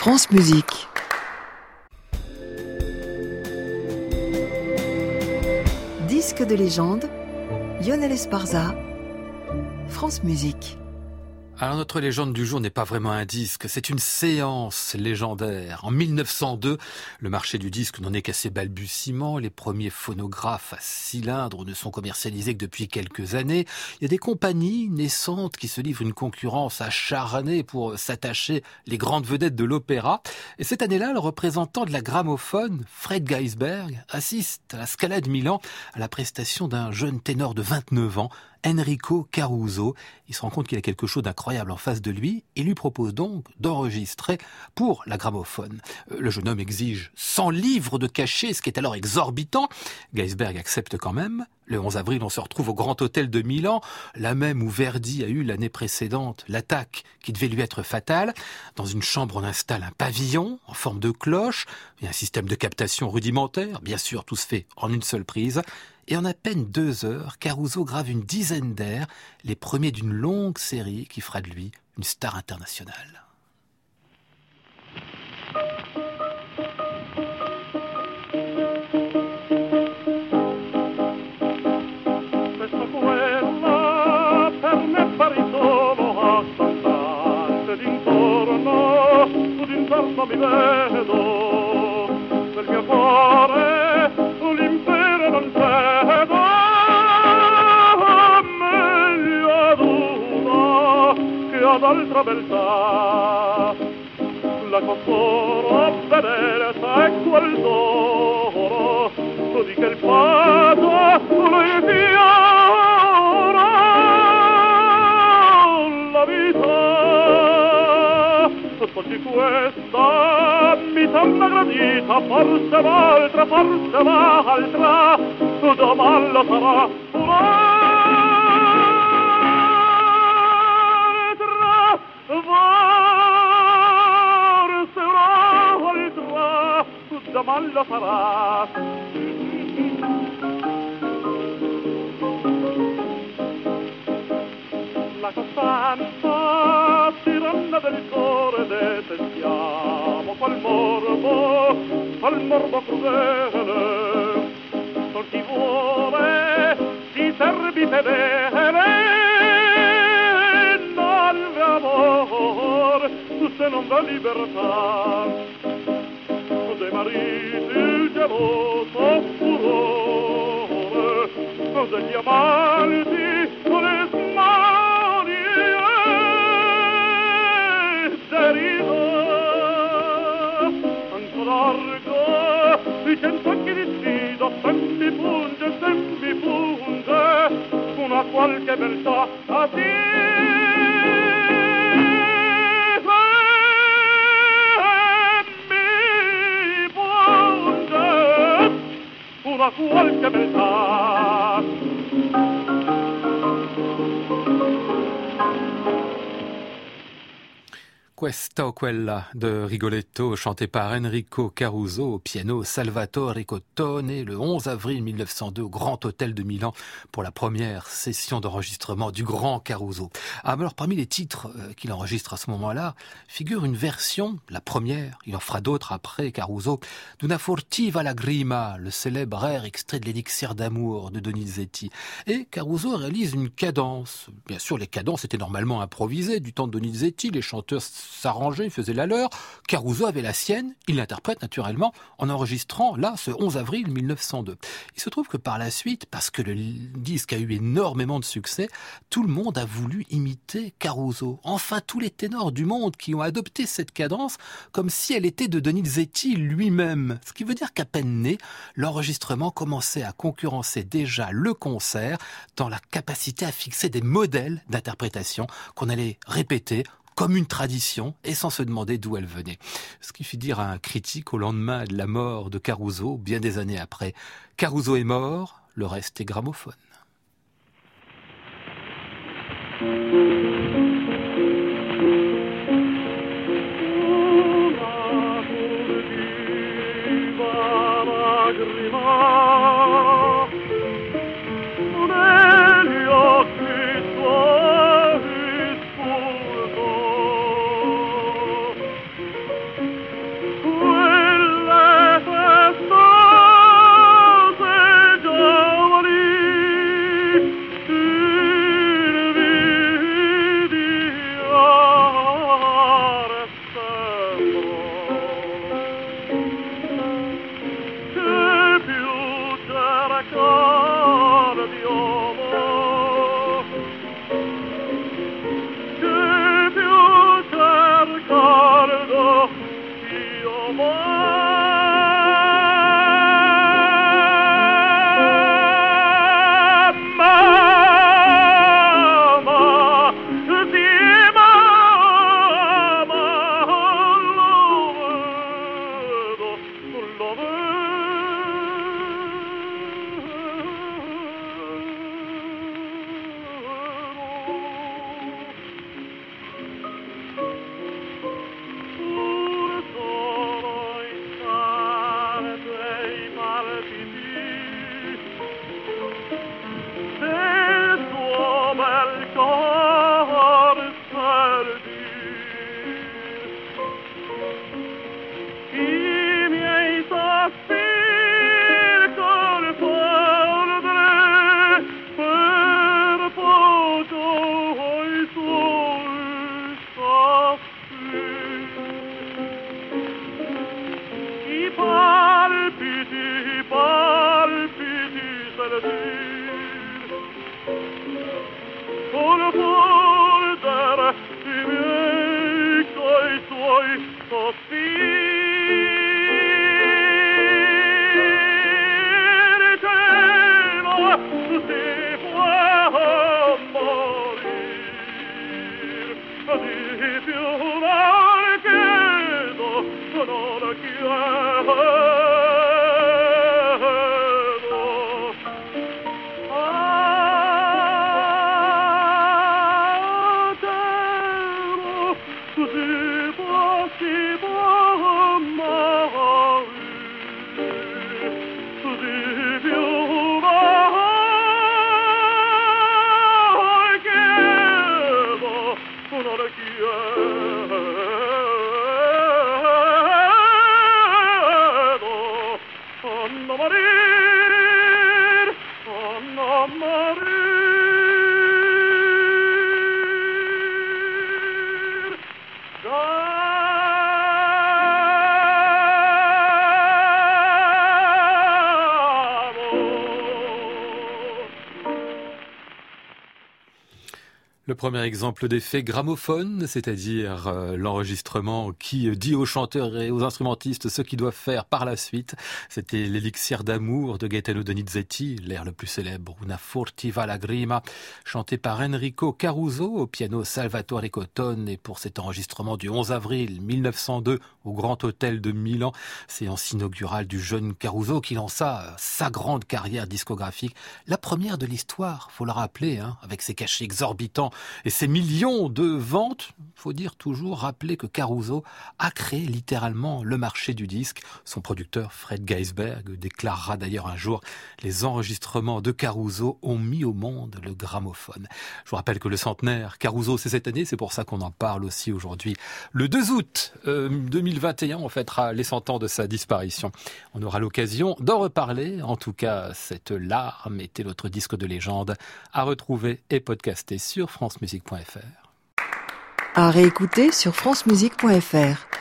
France Musique. Disque de légende, Lionel Esparza, France Musique. Alors notre légende du jour n'est pas vraiment un disque, c'est une séance légendaire. En 1902, le marché du disque n'en est qu'à ses balbutiements. Les premiers phonographes à cylindre ne sont commercialisés que depuis quelques années. Il y a des compagnies naissantes qui se livrent une concurrence acharnée pour s'attacher les grandes vedettes de l'opéra. Et cette année-là, le représentant de la gramophone, Fred Geisberg, assiste à la Scala de Milan à la prestation d'un jeune ténor de 29 ans, Enrico Caruso. Il se rend compte qu'il a quelque chose d'incroyable en face de lui et lui propose donc d'enregistrer pour la gramophone. Le jeune homme exige 100 livres de cachet, ce qui est alors exorbitant. Geisberg accepte quand même. Le 11 avril, on se retrouve au Grand Hôtel de Milan, là même où Verdi a eu l'année précédente l'attaque qui devait lui être fatale. Dans une chambre, on installe un pavillon en forme de cloche et un système de captation rudimentaire. Bien sûr, tout se fait en une seule prise. Et en à peine 2 heures, Caruso grave une dizaine d'airs, les premiers d'une longue série qui fera de lui une star internationale. D'altra beltà, la costura bellezza e quel d'oro, tu di che il fato le fiora la vita, oggi questa mi sembra gradita, forse l'altra, domani lo sarà. Domani lo sarà. La costanza tiranna del cuore detestiamo, qual morbo crudele, sol chi vuole si servi fedele, non l'amor, se non va libertà. Dei mariti il geloso furore, degli amanti le smanie derido, ancora largo i 100 occhi di sfido, sempre punge una qualche beltà a una qualche beltà. Questa o quella de Rigoletto, chanté par Enrico Caruso au piano Salvatore Cottone le 11 avril 1902 au Grand Hôtel de Milan pour la première session d'enregistrement du grand Caruso. Ah, mais alors parmi les titres qu'il enregistre à ce moment-là figure une version, la première, il en fera d'autres après Caruso, d'Una furtiva lagrima, le célèbre air extrait de l'Élixir d'amour de Donizetti. Et Caruso réalise une cadence. Bien sûr, les cadences étaient normalement improvisées du temps de Donizetti, les chanteurs s'arrangeait, il faisait la leur. Caruso avait la sienne, il l'interprète naturellement en enregistrant là ce 11 avril 1902. Il se trouve que par la suite, parce que le disque a eu énormément de succès, tout le monde a voulu imiter Caruso. Enfin, tous les ténors du monde qui ont adopté cette cadence comme si elle était de Donizetti lui-même. Ce qui veut dire qu'à peine né, l'enregistrement commençait à concurrencer déjà le concert dans la capacité à fixer des modèles d'interprétation qu'on allait répéter comme une tradition et sans se demander d'où elle venait. Ce qui fit dire à un critique au lendemain de la mort de Caruso, bien des années après, Caruso est mort, le reste est gramophone. Le premier exemple d'effet gramophone, c'est-à-dire l'enregistrement qui dit aux chanteurs et aux instrumentistes ce qu'ils doivent faire par la suite. C'était l'élixir d'amour de Gaetano Donizetti, l'air le plus célèbre, Una furtiva lagrima, chanté par Enrico Caruso, au piano Salvatore Cotone, et pour cet enregistrement du 11 avril 1902 au Grand Hôtel de Milan, séance inaugurale du jeune Caruso qui lança sa grande carrière discographique, la première de l'histoire, faut le rappeler, avec ses cachets exorbitants et ces millions de ventes. Faut rappeler que Caruso a créé littéralement le marché du disque. Son producteur Fred Geisberg déclarera d'ailleurs un jour: les enregistrements de Caruso ont mis au monde le gramophone. Je vous rappelle que le centenaire Caruso, c'est cette année, c'est pour ça qu'on en parle aussi aujourd'hui. Le 2 août 2021, on fêtera les 100 ans de sa disparition. On aura l'occasion d'en reparler. En tout cas, cette larme était notre disque de légende à retrouver et podcaster sur francemusique.fr. À réécouter sur francemusique.fr.